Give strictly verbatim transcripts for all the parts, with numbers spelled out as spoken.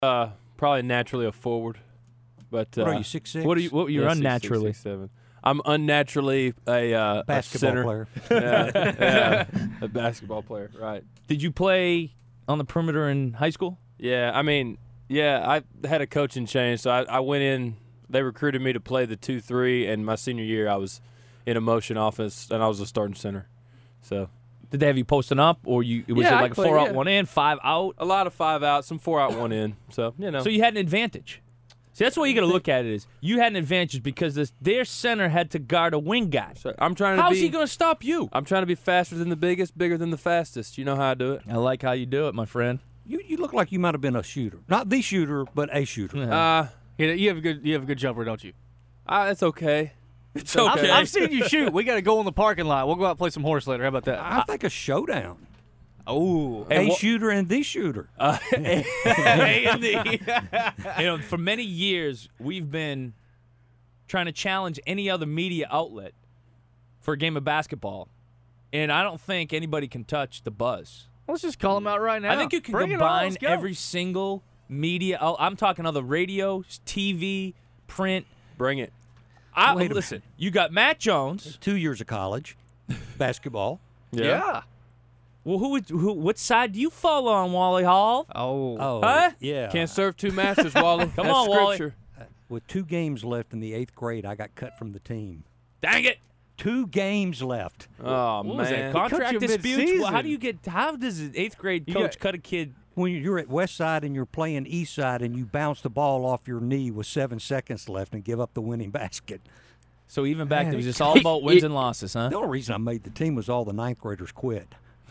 Uh, probably naturally a forward. But uh, What are you, six six? What are you? What you're yeah, six, unnaturally? six, six, seven. I'm unnaturally a uh, Basketball a center. player. yeah, yeah, a basketball player, right? Did you play on the perimeter in high school? Yeah, I mean, yeah, I had a coaching change, so I, I went in. They recruited me to play the two three, and my senior year I was in a motion offense, and I was a starting center. So Did they have you posting up, or you? Was Yeah, it I like a played, four out, yeah. one in, five out? a lot of five out, some four out, one in. So you know, So you had an advantage. See, that's the way you got to look at it. Is you had an advantage because this, their center had to guard a wing guy. So I'm trying to How's be. he going to stop you? I'm trying to be faster than the biggest, bigger than the fastest. You know how I do it. I like how you do it, my friend. You you look like you might have been a shooter. Not the shooter, but a shooter. Uh, Yeah, you have a good you have a good jumper, don't you? uh it's okay. It's I've, okay. I've seen you shoot. We got to go in the parking lot. We'll go out and play some horse later. How about that? I think a showdown. Oh, Hey, a wha- shooter and the shooter. Uh, A and D. You know, for many years we've been trying to challenge any other media outlet for a game of basketball, and I don't think anybody can touch the Buzz. let's just call him out right now. I think you can Bring it on, combine let's go. every single media. out- I'm talking other radio, T V, print. Bring it. I, Wait a listen, you got Matt Jones. Two years of college, basketball. Yeah. Well, who, would- who? What side do you fall on, Wally Hall? Oh. Oh, Huh? yeah. Can't serve two masters, Wally. Come That's on, Wally. scripture. With two games left in the eighth grade, I got cut from the team. Dang it! Two games left. Oh What was that? man. Contract you disputes? Well, how mid-season. do you get? How does an eighth grade You coach got- cut a kid? When you're at West Side and you're playing East Side and you bounce the ball off your knee with seven seconds left and give up the winning basket. So even back, Man, it was it- just all about wins and losses, huh? The only reason I made the team was all the ninth graders quit.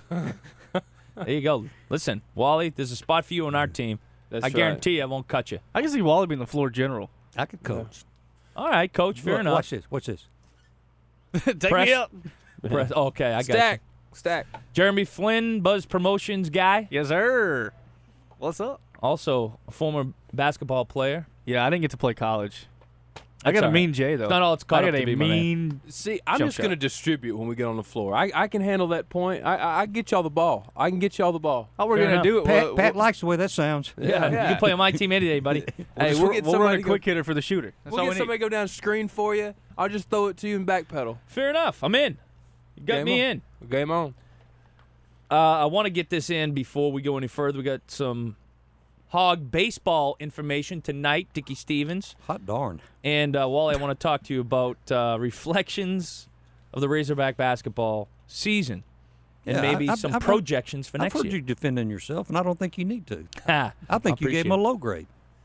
There you go. Listen, Wally, there's a spot for you on our team. That's I right. guarantee you, I won't cut you. I can see Wally being the floor general. I could coach. All right, coach. Fair Look, enough. Watch this. What's this? Take Press. me up. Press- okay, I got Stack. Stack. you. Jeremy Flynn, Buzz Promotions guy, Yes, sir. What's up? also a former basketball player. Yeah, I didn't get to play college. I That's got a all mean J though. Not all it's caught I up got to a be, my man. mean. See, I'm Jump just going to shot. distribute when we get on the floor. I, I can handle that point. I, I I can get y'all the ball. I can get y'all the ball. How we're Fair gonna enough. do it? Pat, We'll- Pat we'll- likes the way that sounds. Yeah, you Yeah. can play on my team any day, buddy. We'll, Hey, just we'll run- get we'll run somebody a go- quick hitter for the shooter. That's We'll all get we somebody need. go down screen for you. I'll just throw it to you and backpedal. Fair enough. I'm in. You got Game me on. in. Game on. Uh, I want to get this in before we go any further. We got some Hog baseball information tonight, Dickie Stevens. Hot darn. And uh, Wally, I want to talk to you about uh, reflections of the Razorback basketball season and Yeah, maybe I- I- some I've- projections for I've next heard year. you defending yourself, and I don't think you need to. Ha, I think you gave him a appreciate low grade.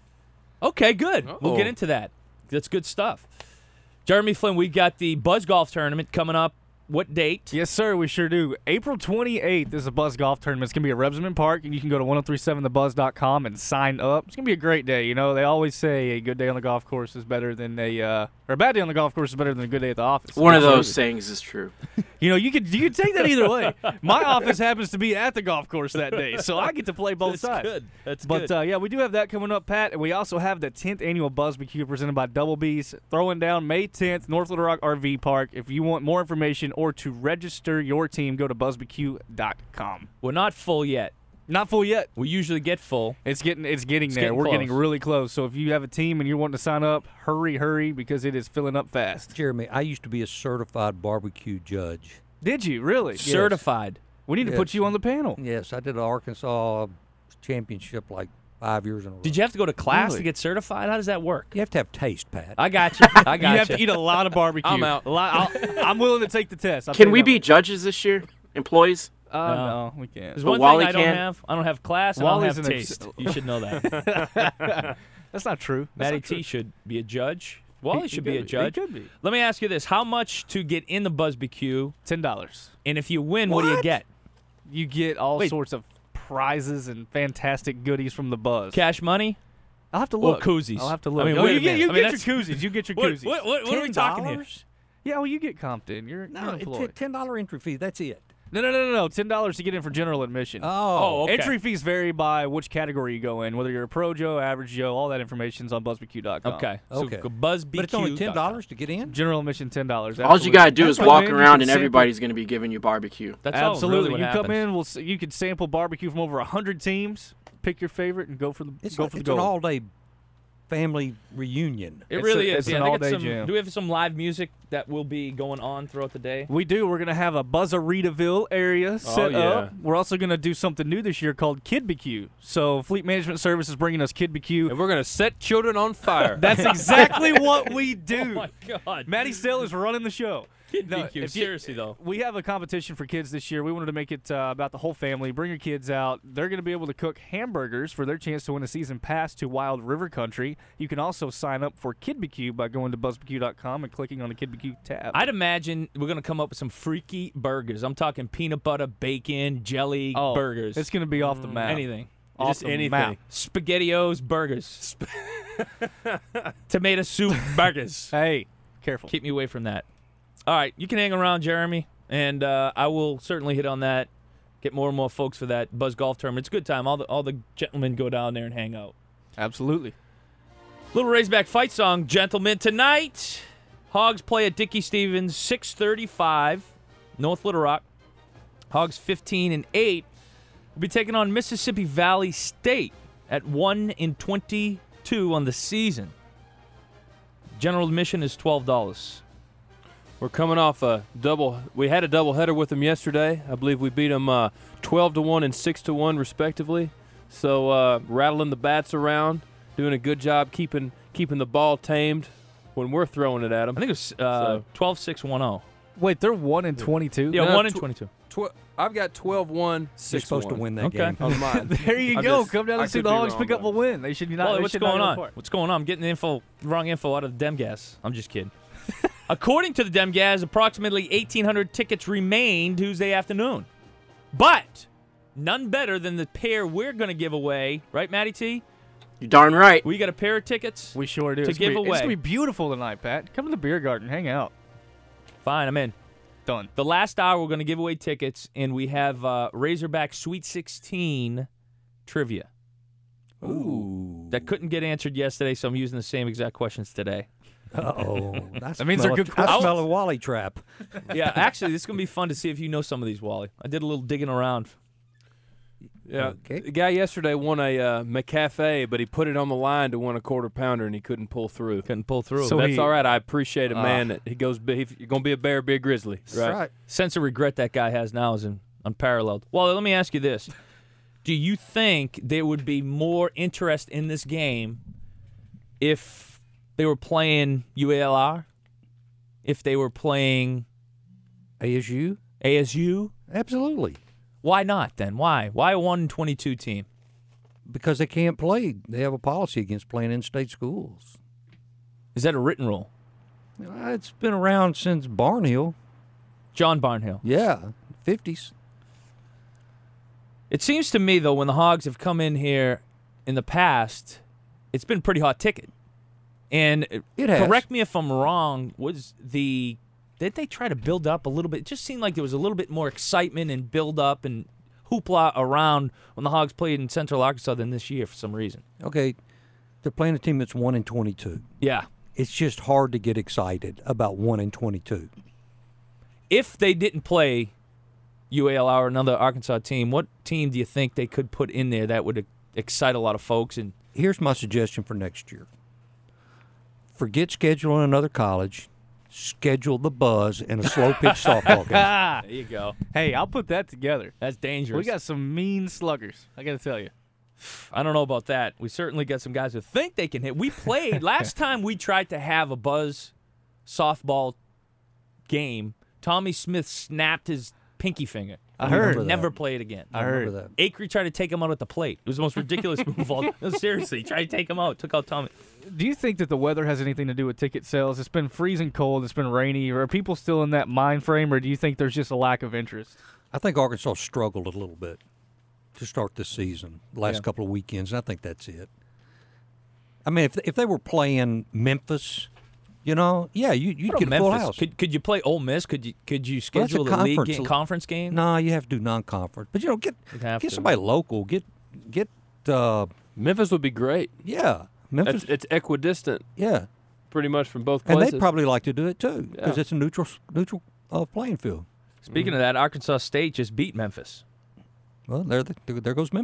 it. Okay, good. We'll Uh-oh. get into that. That's good stuff. Jeremy Flynn, we got the Buzz Golf Tournament coming up. What date? Yes, sir, we sure do. April twenty-eighth is a Buzz Golf Tournament. It's going to be at Rebsamen Park, and you can go to ten thirty-seven the buzz dot com and sign up. It's going to be a great day. You know, they always say a good day on the golf course is better than a, uh, or a bad day on the golf course is better than a good day at the office. One of those Absolutely. sayings is true. You know, you could you could take that either way. My office happens to be at the golf course that day, so I get to play both That's sides. good. That's But good. uh, yeah, we do have that coming up, Pat, and we also have the tenth annual BuzzBQ presented by Double B's throwing down May tenth, North Little Rock R V Park. If you want more information or to register your team, go to buzz b q dot com. We're not full yet. Not full yet. We usually get full. It's getting it's getting It's there. getting We're close. getting really close. So if you have a team and you're wanting to sign up, hurry, hurry, because it is filling up fast. Jeremy, I used to be a certified barbecue judge. Did you really? Certified. We need to put Yes. you on the panel. Yes, I did an Arkansas championship like five years in a row. Did you have to go to class Really? to get certified? How does that work? You have to have taste, Pat. I got you. I got You have to eat a lot of barbecue. I'm out. A lot, I'll, I'm willing to take the test. I'll Can tell we you be that judges this year? Employees? much. Uh, No. no, we can't. There's But one Wally thing I don't can't? have. I don't have class and Wally's I don't an have ex- taste. You should know that. That's not true. That's Matty not true. T should be a judge. Wally He- should he be a could judge. He could be. Let me ask you this. How much to get in the BuzzBQ? Ten dollars. And if you win, what, do you What? get? You get all Wait. sorts of prizes and fantastic goodies from the Buzz. Cash money? I'll have to Or look. koozies? I'll have to look. I mean, oh, wait you a get, minute. you I mean, get that's- your koozies. You get your What, koozies. what, what, what are we talking here? Yeah, well, you get Compton. You're, No, you're it's a employed. ten dollar entry fee. That's it. No, no, no, no, no. Ten dollars to get in for general admission. Oh, okay. Entry fees vary by which category you go in, whether you're a pro Joe, average Joe. All that information's on buzz b q dot com. Okay. Okay. So BuzzBQ. But it's only ten dollars to get in. General admission ten dollars. All you gotta do is That's walk fine, man. You around can and sample- everybody's gonna be giving you barbecue. That's all Absolutely. really what you happens. come in, we'll s- you could sample barbecue from over a hundred teams. pick your favorite and go for the It's, go like, for the it's gold. an all-day family reunion. It It's really a- is. it's Yeah, an they got all-day some- jam. Do we have some live music that will be going on throughout the day? We do. We're going to have a Buzzarita area set yeah. up. We're also going to do something new this year called Kid B Q. So Fleet Management Service is bringing us Kid B Q. And we're going to set children on fire. That's exactly what we do. Oh my God, Matty Stell is running the show. Kid No, B Q. if you- Seriously though, We have a competition for kids this year. We wanted to make it uh, about the whole family. Bring your kids out. They're going to be able to cook hamburgers for their chance to win a season pass to Wild River Country. You can also sign up for Kid B Q by going to buzz b q dot com and clicking on the Kid B Q tab. I'd imagine we're gonna come up with some freaky burgers. I'm talking peanut butter, bacon, jelly oh, burgers. It's going to be off the map. anything. Off Just the anything. map. SpaghettiOs burgers. Tomato soup burgers. Hey, careful. Keep me away from that. All right, you can hang around, Jeremy, and uh, I will certainly hit on that. Get more and more folks for that Buzz Golf Tournament. It's a good time. All the all the gentlemen go down there and hang out. Absolutely. Little Razorback fight song, gentlemen. Tonight, Hogs play at Dickie Stevens, six thirty-five, North Little Rock. Hogs fifteen and eight will be taking on Mississippi Valley State at one and twenty-two on the season. General admission is twelve dollars. We're coming off a double. We had a doubleheader with them yesterday. I believe we beat them uh, twelve to one and six to one, respectively. So uh, rattling the bats around, doing a good job keeping keeping the ball tamed when we're throwing it at them. I think it was uh, twelve six one oh. Wait, they're one and twenty-two. Yeah, No, one and tw- twenty-two. Tw- I've got twelve one, You're six supposed to one. win that Okay. game. On mine. There you I go. just- Come down I and see could the be Hogs wrong, pick up a but- win. They should be not. Well, they what's should not going go on? for it. What's going on? I'm getting the info, wrong info out of the Demgas. I'm just kidding. According to the Demgas, approximately eighteen hundred tickets remain Tuesday afternoon. But none better than the pair we're going to give away. Right, Matty T? You darn right. We got a pair of tickets. We sure do. To It's gonna give be- It's away. going to be beautiful tonight, Pat. Come to the beer garden. Hang out. Fine, I'm in. Done. The last hour, we're going to give away tickets, and we have uh, Razorback Sweet sixteen trivia. Ooh. That couldn't get answered yesterday, so I'm using the same exact questions today. Uh-oh. That's That means they're good I questions. smell a Wally trap. Yeah, actually, this is going to be fun to see if you know some of these, Wally. I did a little digging around. Yeah, Okay. the guy yesterday won a uh, McCafe, but he put it on the line to win a quarter pounder, and he couldn't pull through. Couldn't pull through. So That's he- all right. I appreciate a Ah. man that he goes. Big, if you're gonna be a bear, be a grizzly. That's Right. right. Sense of regret that guy has now is in, unparalleled. Well, let me ask you this. Do you think there would be more interest in this game if they were playing U A L R? If they were playing A S U? A S U? Absolutely. Why not then? Why? Why a one and twenty-two team? Because they can't play. They have a policy against playing in-state schools. Is that a written rule? Uh, It's been around since Barnhill. John Barnhill. Yeah, fifties. It seems to me, though, when the Hogs have come in here in the past, it's been a pretty hot ticket. And uh, It has. correct me if I'm wrong, was the did they try to build up a little bit? It just seemed like there was a little bit more excitement and build up and hoopla around when the Hogs played in Central Arkansas than this year for some reason. Okay, they're playing a team that's one and twenty-two. Yeah. It's just hard to get excited about one and twenty-two. If they didn't play U A L R or another Arkansas team, what team do you think they could put in there that would e- excite a lot of folks? And Here's my suggestion for next year. Forget scheduling another college. Schedule the Buzz in a slow pitch softball game. Ah, there you go. hey, I'll put that together. That's dangerous. We got some mean sluggers. I got to tell you. I don't know about that. We certainly got some guys who think they can hit. We played last time we tried to have a Buzz softball game. Tommy Smith snapped his pinky finger. I We heard. would Never play it again. I heard. Remember that. Acree tried to take him out at the plate. It was the most ridiculous move of all. No, seriously, tried to take him out. Took out Tommy. Do you think that the weather has anything to do with ticket sales? It's been freezing cold. It's been rainy. Are people still in that mind frame, or do you think there's just a lack of interest? I think Arkansas struggled a little bit to start this season, last Yeah. couple of weekends. And I think that's it. I mean, if if they were playing Memphis, you know, yeah, you you'd What get about a full Memphis? house. Could could you play Ole Miss? Could you could you Well, that's a schedule a league conference. game, conference game? No, you have to do non-conference, but you know, get You'd have get to. somebody local. Get get uh, Memphis would be great. yeah, Memphis. It's, it's equidistant, yeah, pretty much from both and places. they'd probably like to do it too because Yeah. it's a neutral neutral uh, playing field. Speaking of that, Arkansas State just beat Memphis. Well, there the, there goes Memphis.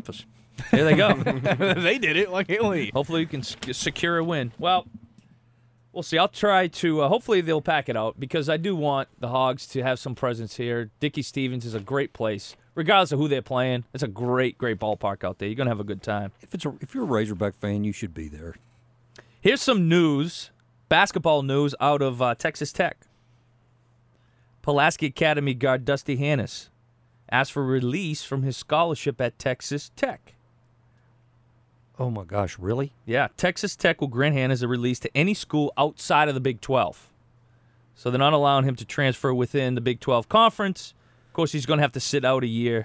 There they go. They did it. Why can't we? Hopefully, we can s- secure a win. Well, we'll see. I'll try to. Uh, hopefully, they'll pack it out because I do want the Hogs to have some presence here. Dickie Stevens is a great place, regardless of who they're playing. It's a great, great ballpark out there. You're gonna have a good time. If it's a, if you're a Razorback fan, you should be there. Here's some news, basketball news out of uh, Texas Tech. Pulaski Academy guard Dusty Hannis asked for release from his scholarship at Texas Tech. Oh my gosh, really? Yeah, Texas Tech will grant Hannis a release to any school outside of the Big twelve. So they're not allowing him to transfer within the Big twelve conference. Of course, he's going to have to sit out a year,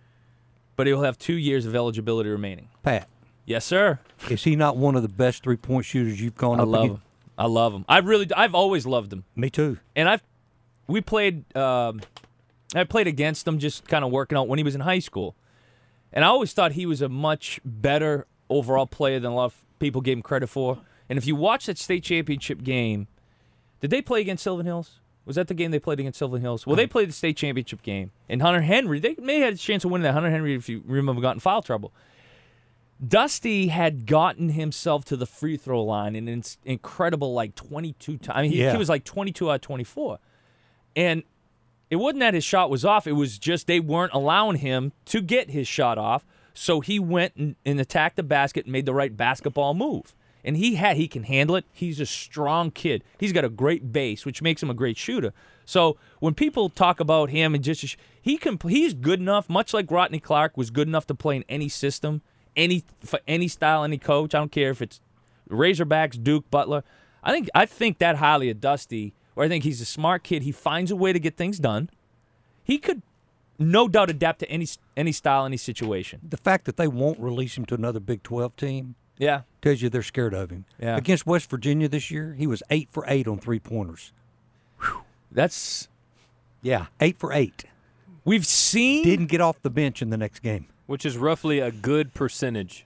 but he'll have two years of eligibility remaining. Pat, Yes, sir. is he not one of the best three-point shooters you've gone I up love against? him. I love him. I really, I've always loved him. Me too. And I've we played um, I played against him just kind of working out when he was in high school. And I always thought he was a much better overall player than a lot of people gave him credit for. And if you watch that state championship game, did they play against Sylvan Hills? Was that the game they played against Sylvan Hills? Well, they played the state championship game. And Hunter Henry, they may have had a chance of winning that. Hunter Henry, if you remember, got in foul trouble. Dusty had gotten himself to the free throw line an in- incredible, like, twenty-two times. I mean, he, Yeah. he was like twenty-two out of twenty-four. And it wasn't that his shot was off. It was just they weren't allowing him to get his shot off. So he went and, and attacked the basket and made the right basketball move. And he had he can handle it. He's a strong kid. He's got a great base, which makes him a great shooter. So when people talk about him and just he can he's good enough, much like Rodney Clark was good enough to play in any system, any for any style, any coach. I don't care if it's Razorbacks, Duke, Butler. I think I think that highly of Dusty. Or I think he's a smart kid. He finds a way to get things done. He could no doubt adapt to any any style, any situation. The fact that they won't release him to another Big twelve team Yeah. tells you they're scared of him. Yeah. Against West Virginia this year, he was eight for eight on three-pointers. That's Yeah, eight for eight. we've seen Didn't get off the bench in the next game. Which is roughly a good percentage.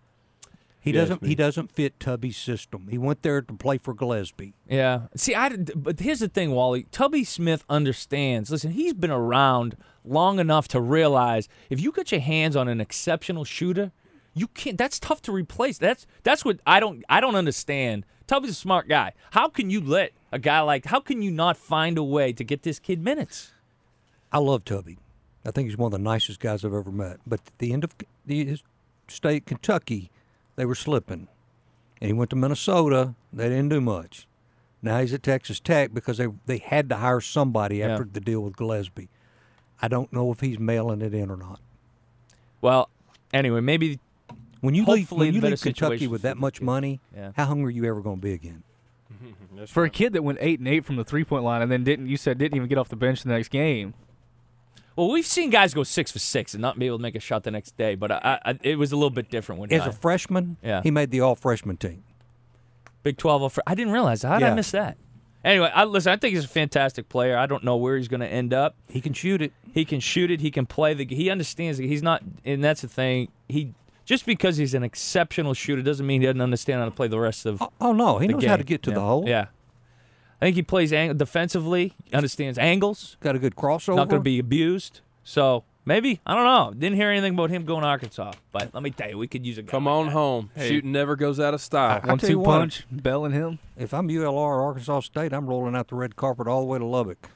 He Yes, doesn't. me. He doesn't fit Tubby's system. He went there to play for Gillespie. Yeah. See, I did- but here's the thing, Wally. Tubby Smith understands. Listen, he's been around long enough to realize if you get your hands on an exceptional shooter, you can't. That's tough to replace. That's that's what I don't I don't understand. Tubby's a smart guy. How can you let a guy like? How can you not find a way to get this kid minutes? I love Tubby. I think he's one of the nicest guys I've ever met. But at the end of the his state, Kentucky, they were slipping. And he went to Minnesota. They didn't do much. Now he's at Texas Tech because they they had to hire somebody after Yeah. the deal with Gillespie. I don't know if he's mailing it in or not. Well, anyway, maybe When you leave, Hopefully when you better leave Kentucky situations with for that the much kid. money, Yeah. how hungry are you ever going to be again? For a kid that went eight and eight from the three point line and then didn't, you said didn't even get off the bench the next game. Well, we've seen guys go six for six and not be able to make a shot the next day, but I, I, it was a little bit different when As I, a freshman, Yeah. he made the all-freshman team. Big twelve. Offer. I didn't realize that. How did I Yeah. miss that? Anyway, I, listen, I think he's a fantastic player. I don't know where he's going to end up. He can shoot it. He can shoot it. He can play the. He understands. He's not, and that's the thing. He just because he's an exceptional shooter doesn't mean he doesn't understand how to play the rest of. Oh, oh, no, he the knows game. how to get to yeah. the hole. Yeah, I think he plays ang- defensively. Understands angles. Got a good crossover. Not going to be abused. So maybe I don't know. Didn't hear anything about him going to Arkansas, but let me tell you, we could use a guy Come like on that. home. Hey. Shooting never goes out of style. I One tell two you what. punch, Bell and him. If I'm U L R or Arkansas State, I'm rolling out the red carpet all the way to Lubbock.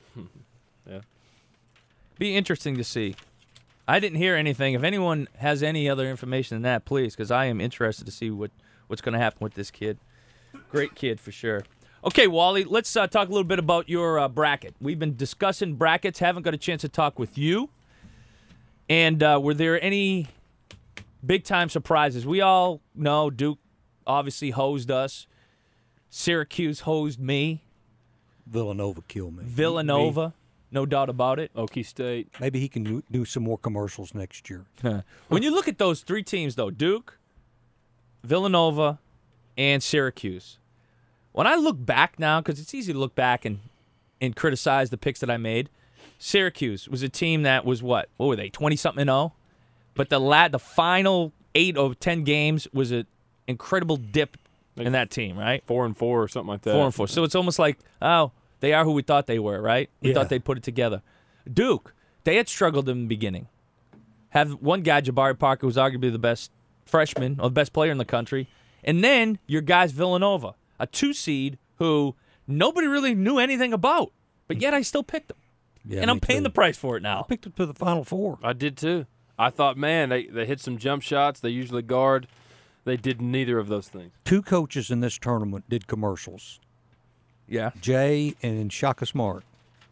Be interesting to see. I didn't hear anything. If anyone has any other information than that, please, because I am interested to see what, what's going to happen with this kid. Great kid for sure. Okay, Wally, let's uh, talk a little bit about your uh, bracket. We've been discussing brackets. Haven't got a chance to talk with you. And uh, were there any big-time surprises? We all know Duke obviously hosed us. Syracuse hosed me. Villanova killed me. Villanova, no doubt about it. Okie State. Maybe he can do- do some more commercials next year. When you look at those three teams, though, Duke, Villanova, and Syracuse, when I look back now, because it's easy to look back and, and criticize the picks that I made, Syracuse was a team that was what? What were they, twenty-something and oh? But the la- the final eight or ten games was an incredible dip in that team, right? Four and four or something like that. Four and four. So it's almost like, oh, they are who we thought they were, right? We Yeah. thought they'd put it together. Duke, they had struggled in the beginning. have one guy, Jabari Parker, who's arguably the best freshman or the best player in the country, and then your guy's Villanova, a two seed who nobody really knew anything about, but yet I still picked them, Yeah, and I'm me paying too. the price for it I now. picked it to the Final Four. I did too. I thought, man, they, they hit some jump shots. They usually guard. They did neither of those things. Two coaches in this tournament did commercials. Yeah, Jay and Shaka Smart.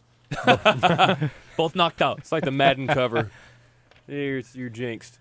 both knocked out. It's like the Madden cover. You're, you're jinxed.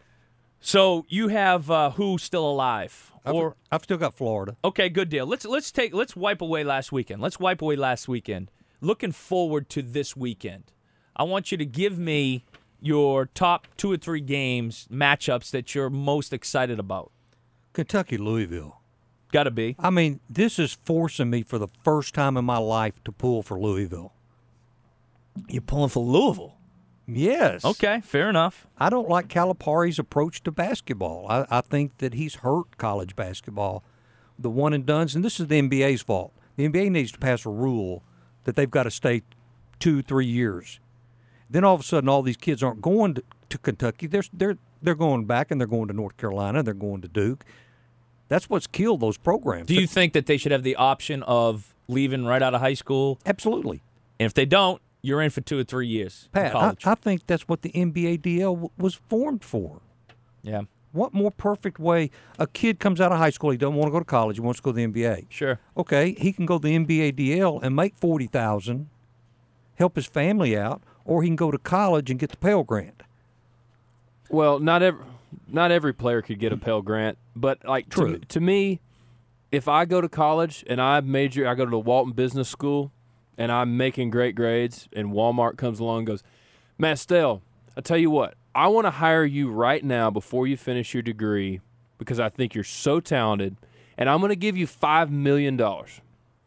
So you have uh, who still alive? I've, Or I've still got Florida. okay, good deal. Let's let's take let's wipe away last weekend. Let's wipe away last weekend. Looking forward to this weekend, I want you to give me your top two or three games matchups that you're most excited about. Kentucky, Louisville. Got to be. I mean, this is forcing me for the first time in my life to pull for Louisville. You're pulling for Louisville. Yes. Okay, fair enough. I don't like Calipari's approach to basketball. I, I think that he's hurt college basketball. The one and dones, and this is the N B A's fault. The N B A needs to pass a rule that they've got to stay two, three years. Then all of a sudden, all these kids aren't going to, to Kentucky. They're they're they're going back, and they're going to North Carolina. They're going to Duke. That's what's killed those programs. Do you think that they should have the option of leaving right out of high school? Absolutely. And if they don't, you're in for two or three years in Pat, I, college. I think that's what the N B A D L w- was formed for. yeah, What more perfect way? A kid comes out of high school, he doesn't want to go to college, he wants to go to the N B A. sure. Okay, he can go to the N B A D L and make forty thousand dollars, help his family out, or he can go to college and get the Pell Grant. Well, not every not every player could get a Pell Grant, but like to, True. to me, if I go to college and I major, I go to the Walton Business School, and I'm making great grades, and Walmart comes along and goes, Mastel, I tell you what, I want to hire you right now before you finish your degree because I think you're so talented, and I'm going to give you five million dollars.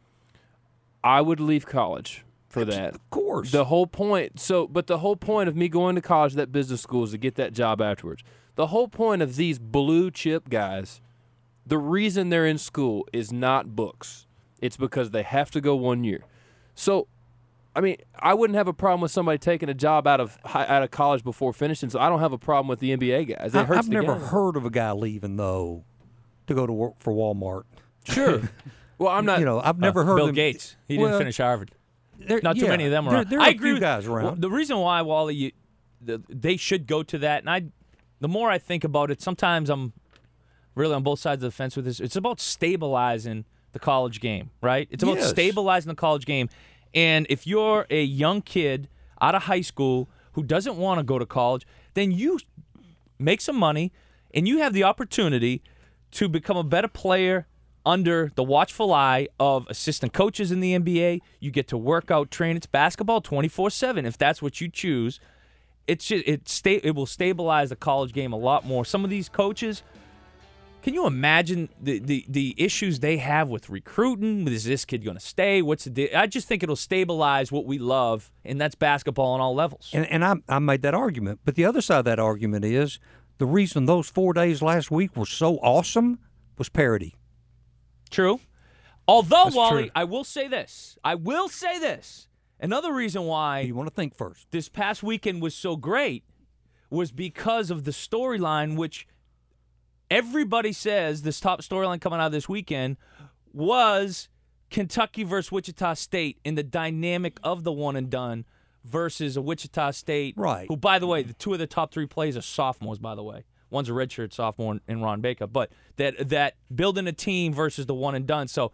I would leave college for that. Of course. The whole point, so, but the whole point of me going to college, that business school, is to get that job afterwards. The whole point of these blue chip guys, the reason they're in school is not books. It's because they have to go one year. So, I mean, I wouldn't have a problem with somebody taking a job out of hi- out of college before finishing. So I don't have a problem with the N B A guys. It I, hurts I've the never game. heard of a guy leaving, though, to go to work for Walmart. Sure. Well, I'm not. You know, I've never Uh, heard Bill them. Gates. He didn't Well, finish Harvard. there- Not too yeah, many of them there, around. There are I a agree few with guys well, around. the reason why, Wally, you, the, they should go to that, and I, the more I think about it, sometimes I'm really on both sides of the fence with this. It's about stabilizing the college game, right? It's about Yes. stabilizing the college game. And if you're a young kid out of high school who doesn't want to go to college, then you make some money and you have the opportunity to become a better player under the watchful eye of assistant coaches in the N B A. You get to work out, train. It's basketball twenty-four seven if that's what you choose. It's just, it sta- it will stabilize the college game a lot more. Some of these coaches, can you imagine the, the, the issues they have with recruiting? Is this kid going to stay? What's the deal? I just think it'll stabilize what we love, and that's basketball on all levels. And, and I, I made that argument. But the other side of that argument is the reason those four days last week were so awesome was parity. True. Although, That's Wally, true. I will say this. I will say this. Another reason why You want to think first. this past weekend was so great was because of the storyline, which everybody says this top storyline coming out of this weekend was Kentucky versus Wichita State in the dynamic of the one and done versus a Wichita State, Right. who, by the way, the two of the top three plays are sophomores, by the way. One's a redshirt sophomore in Ron Baker, but that that building a team versus the one and done. So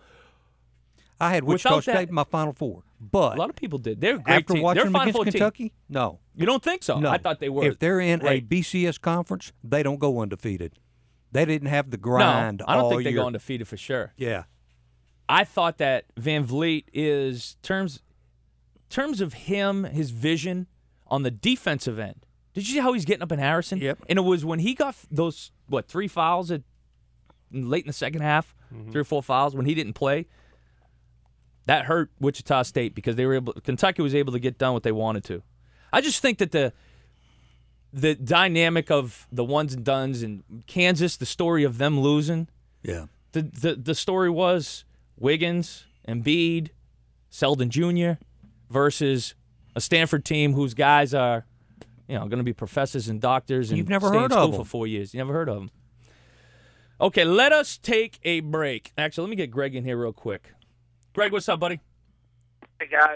I had Without Wichita that- State in my Final Four. But a lot of people did. They're a great after team. watching They're a them Final against Four team. Kentucky, no. You don't think so? No. I thought they were. If they're in a great. B C S conference, they don't go undefeated. They didn't have the No, grind I don't all think they year. go undefeated for sure. Yeah. I thought that Van Vliet is terms terms of him, his vision on the defensive end. Did you see how he's getting up in Harrison? Yep. And it was when he got f- those what three fouls at late in the second half, three or four fouls when he didn't play. That hurt Wichita State because they were able. Kentucky was able to get done what they wanted to. I just think that the the dynamic of the ones and dones and Kansas, the story of them losing. Yeah. The, the the story was Wiggins, Embiid, Selden Junior versus a Stanford team whose guys are, you know, going to be professors and doctors and You've never stay in heard school of for them. four years. You never heard of them. Okay, let us take a break. Actually, let me get Greg in here real quick. Greg, what's up, buddy? Hey, guys.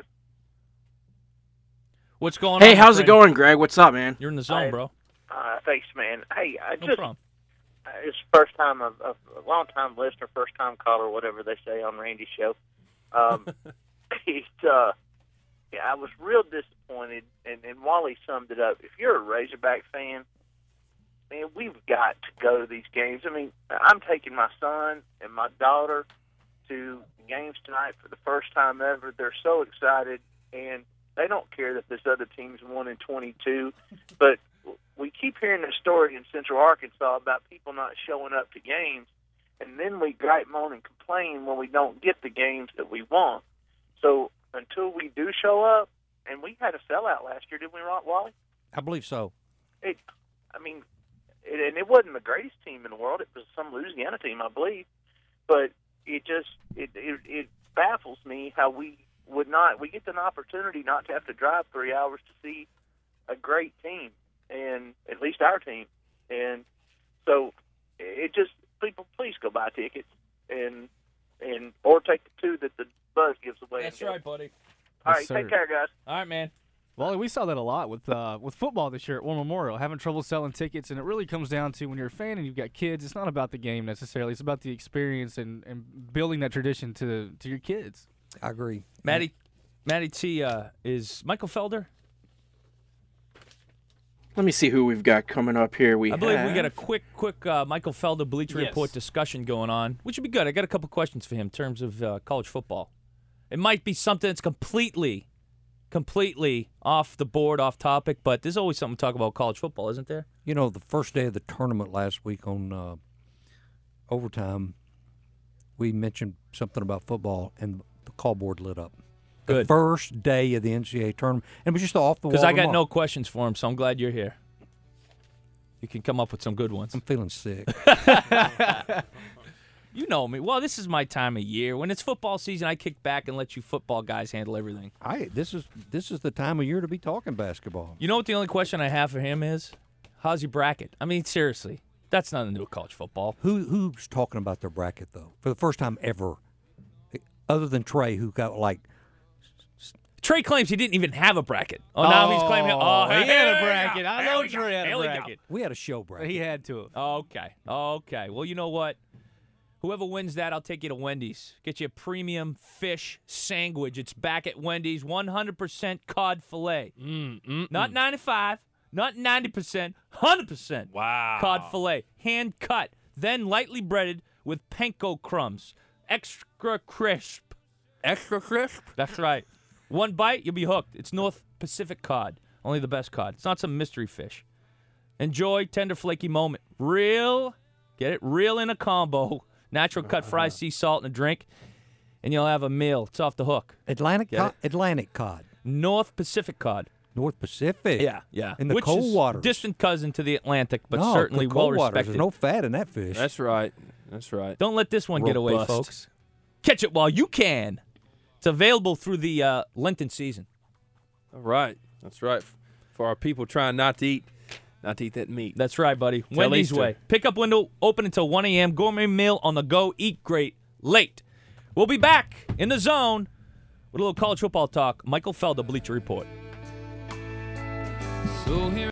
What's going on? Hey, my how's it friend? going, Greg? What's up, man? You're in the zone, Hey. bro. Uh, thanks, man. Hey, I No just problem. uh, it's first time a, a, a long time listener, first time caller, whatever they say on Randy's show. Um, it's, uh, yeah, I was real disappointed, and, and Wally summed it up. If you're a Razorback fan, man, we've got to go to these games. I mean, I'm taking my son and my daughter to games tonight for the first time ever. They're so excited, and they don't care that this other team's one and twenty-two. But we keep hearing this story in Central Arkansas about people not showing up to games, and then we gripe, moan, and complain when we don't get the games that we want. So until we do show up, and we had a sellout last year, didn't we, Wally? I believe so. It, I mean, it, and it wasn't the greatest team in the world. It was some Louisiana team, I believe. But it just it, it it baffles me how we would not we get an opportunity not to have to drive three hours to see a great team, and at least our team. And so it just people please go buy tickets and and or take the two that the Buzz gives away. That's and go. right, buddy. All Yes, right, sir. take care, guys. All right, man. Wally, we saw that a lot with uh, with football this year at War Memorial, having trouble selling tickets, and it really comes down to when you're a fan and you've got kids, it's not about the game necessarily. It's about the experience and, and building that tradition to to your kids. I agree. Matty, Matty T, uh, is Michael Felder? Let me see who we've got coming up here. We I believe have... we got a quick, quick uh, Michael Felder Bleacher Yes. Report discussion going on, which would be good. I got a couple questions for him in terms of uh, college football. It might be something that's completely, completely off the board, off topic, but there's always something to talk about college football, isn't there? You know, the first day of the tournament last week on uh, overtime, we mentioned something about football, and the call board lit up. The Good. first day of the N C double A tournament, and it was just off the wall. Because I got remark. no questions for him, so I'm glad you're here. You can come up with some good ones. I'm feeling sick. You know me. Well, this is my time of year. When it's football season, I kick back and let you football guys handle everything. I this is this is the time of year to be talking basketball. You know what the only question I have for him is? How's your bracket? I mean, seriously. That's nothing to do with college football. Who who's talking about their bracket though? For the first time ever, other than Trey, who got like Trey claims he didn't even have a bracket. Oh, now he's claiming. Oh, he here had a we go. bracket. I Here know we go. Trey had Here a we go. bracket. we had a show bracket. He had to. Okay. Okay. Well, you know what? Whoever wins that, I'll take you to Wendy's. Get you a premium fish sandwich. It's back at Wendy's. one hundred percent cod filet. Mm, mm, Not mm. ninety-five, not ninety percent, one hundred percent Wow. cod filet. Hand cut, then lightly breaded with panko crumbs. Extra crisp. Extra crisp? That's right. One bite, you'll be hooked. It's North Pacific cod. Only the best cod. It's not some mystery fish. Enjoy tender flaky moment. Real, get it? Real in a combo. Natural cut fries, sea salt, and a drink. And you'll have a meal. It's off the hook. Atlantic Get cod, it? Atlantic cod, North Pacific cod. North Pacific. Yeah, yeah. In the Which cold is waters. distant cousin to the Atlantic, but no, certainly the well cold waters. respected. There's no fat in that fish. That's right. That's right. Don't let this one get away, Robust. folks. Catch it while you can. It's available through the uh, Lenten season. All right. That's right. For our people trying not to eat, not to eat that meat. That's right, buddy. Till Wendy's Easter. way. Pickup window open until one a.m. Gourmet meal on the go. Eat great late. We'll be back in the zone with a little college football talk. Michael Felder, Bleacher Report. So here